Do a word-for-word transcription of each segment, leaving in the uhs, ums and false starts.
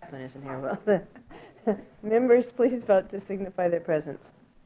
chaplain isn't here. Well, the members, please vote to signify their presence.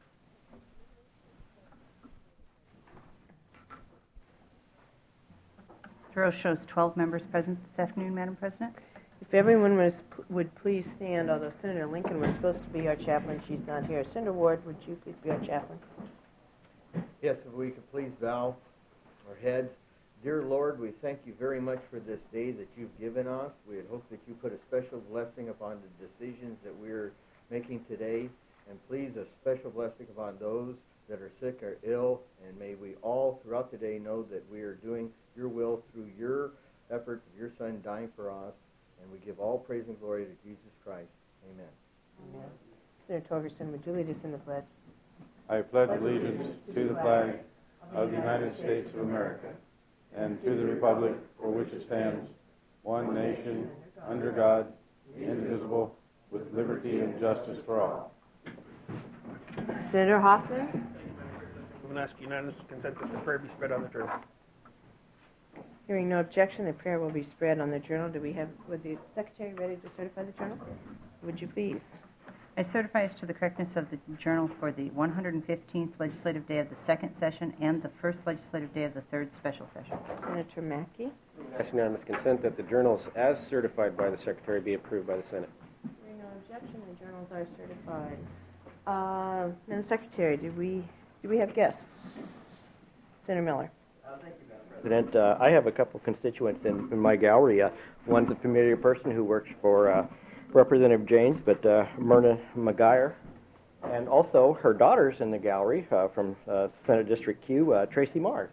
The roll shows twelve members present this afternoon, Madam President. If everyone was, would please stand, although Senator Lincoln was supposed to be our chaplain, she's not here. Senator Ward, would you please be our chaplain? Yes, if we could please bow our heads. Dear Lord, we thank you very much for this day that you've given us. We had hoped that you put a special blessing upon the decisions that we're making today, and please a special blessing upon those that are sick or ill, and may we all throughout the day know that we are doing your will through your efforts of your Son dying for us, and we give all praise and glory to Jesus Christ. Amen. Amen. Senator Torgerson, would you lead us in the pledge? I pledge allegiance to the flag of the United States of America and to the republic for which it stands, one nation, under God, indivisible, with liberty and justice for all. Senator Hoffman? I'm going to ask unanimous consent that the prayer be spread on the journal. Hearing no objection, the prayer will be spread on the journal. Do we have, would the Secretary ready to certify the journal? Would you please? I certify as to the correctness of the journal for the one hundred fifteenth legislative day of the second session and the first legislative day of the third special session. Senator Mackey? Ask unanimous consent that the journals as certified by the Secretary be approved by the Senate. Hearing no objection, the journals are certified. Uh, Madam Secretary, do we do we have guests? Senator Miller. Uh, thank you, Madam President. Uh, I have a couple constituents in, in my gallery. Uh, one's a familiar person who works for uh, Representative James, but uh, Myrna McGuire, and also her daughter's in the gallery uh, from uh, Senate District Q, uh, Tracy Mars.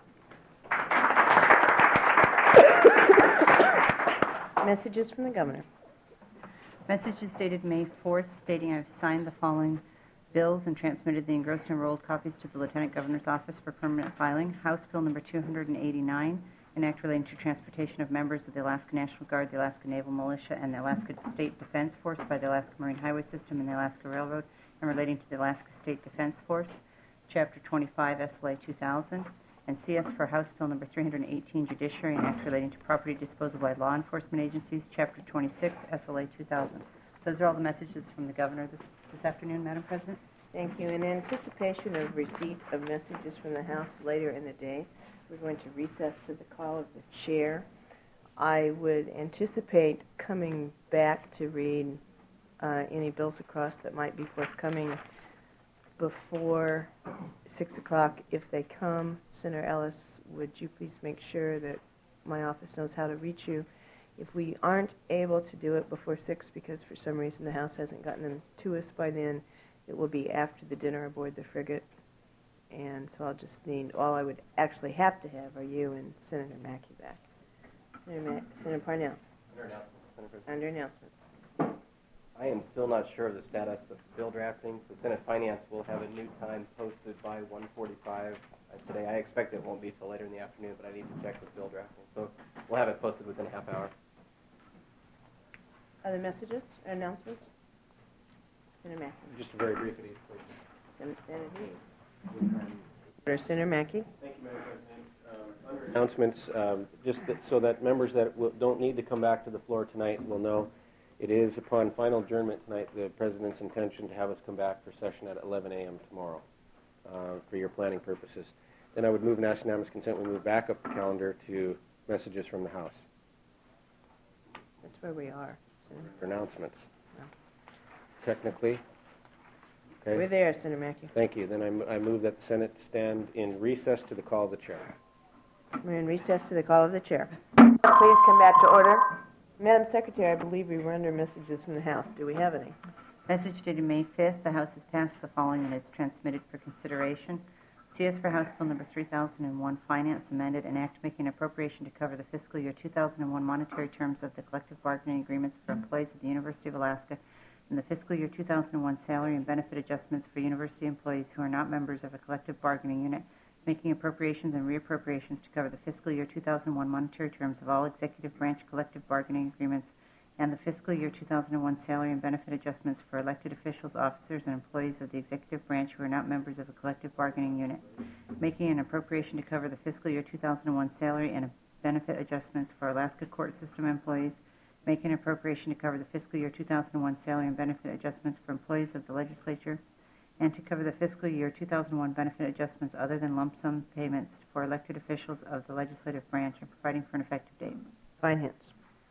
Messages from the governor. Message is dated May fourth, stating I've signed the following bills and transmitted the engrossed and enrolled copies to the Lieutenant Governor's Office for permanent filing. House Bill number two hundred eighty-nine, an act relating to transportation of members of the Alaska National Guard, the Alaska Naval Militia, and the Alaska State Defense Force by the Alaska Marine Highway System and the Alaska Railroad, and relating to the Alaska State Defense Force. Chapter twenty-five, S L A two thousand, and C S for House Bill number three hundred eighteen, Judiciary, an act relating to property disposal by law enforcement agencies. Chapter twenty-six, S L A two thousand. Those are all the messages from the Governor this, this afternoon, Madam President. Thank you. In anticipation of receipt of messages from the House later in the day, we're going to recess to the call of the chair. I would anticipate coming back to read uh, any bills across that might be forthcoming before six o'clock. If they come, Senator Ellis, would you please make sure that my office knows how to reach you? If we aren't able to do it before six because for some reason the House hasn't gotten them to us by then, it will be after the dinner aboard the frigate. And so I'll just need, all I would actually have to have are you and Senator Mackey back. Senator, Ma- Senator Parnell. Under announcements, Senator President. Under announcements. I am still not sure of the status of bill drafting, so Senate Finance will have a new time posted by one forty-five uh, today. I expect it won't be till later in the afternoon, but I need to check with bill drafting. So we'll have it posted within a half hour. Other messages or announcements? Senator Mackey. Just a very brief at each, please. Senator, Senator Reed. Senator, Senator Mackey. Thank you, Madam President. Um, under announcements, um, just that, so that members that will, don't need to come back to the floor tonight will know it is upon final adjournment tonight the President's intention to have us come back for session at eleven a.m. tomorrow uh, for your planning purposes. Then I would move and ask unanimous consent. We move back up the calendar to messages from the House. That's where we are. Senator. For announcements. No. Technically. Okay. We're there, Senator Mackey. Thank you. Then I, m- I move that the Senate stand in recess to the call of the chair. We're in recess to the call of the chair. Please come back to order. Madam Secretary, I believe we were under messages from the House. Do we have any? Message dated May fifth, the House has passed the following and it's transmitted for consideration. C S for House Bill number three thousand one, Finance amended, an act making appropriation to cover the fiscal year two thousand one monetary terms of the collective bargaining agreements for employees of the University of Alaska and the fiscal year two thousand one salary and benefit adjustments for university employees who are not members of a collective bargaining unit, making appropriations and reappropriations to cover the fiscal year two thousand one monetary terms of all executive branch collective bargaining agreements and the fiscal year two thousand one salary and benefit adjustments for elected officials, officers, and employees of the executive branch who are not members of a collective bargaining unit, making an appropriation to cover the fiscal year two thousand one salary and benefit adjustments for Alaska court system employees, make an appropriation to cover the fiscal year two thousand one salary and benefit adjustments for employees of the legislature, and to cover the fiscal year two thousand one benefit adjustments other than lump sum payments for elected officials of the legislative branch and providing for an effective date. Finance.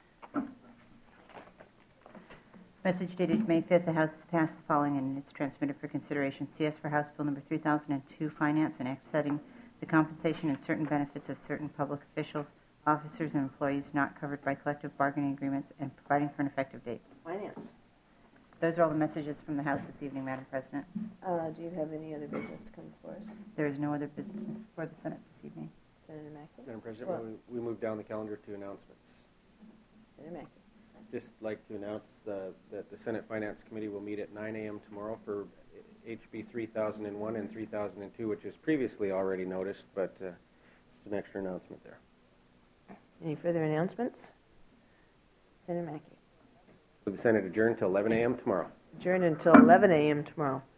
Message dated May fifth, the House has passed the following and is transmitted for consideration. C S for House Bill Number three thousand two, Finance, and Act setting the compensation and certain benefits of certain public officials, officers, and employees not covered by collective bargaining agreements and providing for an effective date. Finance. Those are all the messages from the House this evening, Madam President. Uh, do you have any other business to come before us? There is no other business for the Senate this evening. Senator Mackey? Madam President, Well- we, we move down the calendar to announcements. Senator Mackey. Just like to announce uh, that the Senate Finance Committee will meet at nine a.m. tomorrow for H B three thousand one and three thousand two, which is previously already noticed, but uh, it's an extra announcement there. Any further announcements? Senator Mackey. The Senate adjourned till eleven a.m. tomorrow. Adjourned until eleven a.m. tomorrow.